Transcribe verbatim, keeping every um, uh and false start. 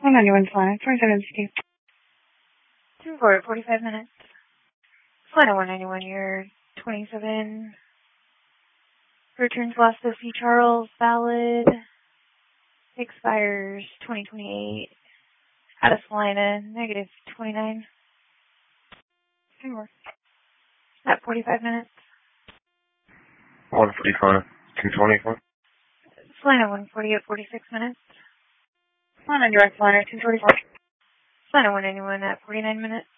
one ninety-one flight, twenty-seven sixty. Two forward, forty-five minutes. Flight one ninety-one, you're twenty-seven. Returns Los to C. Charles, valid. Expires twenty twenty-eight. Out of Salina, negative twenty-nine. Four. At forty-five minutes. one forty-five, two twenty-four. Salina one forty at forty-six minutes. one on direct liner, two forty-four. Salina one ninety-one at forty-nine minutes.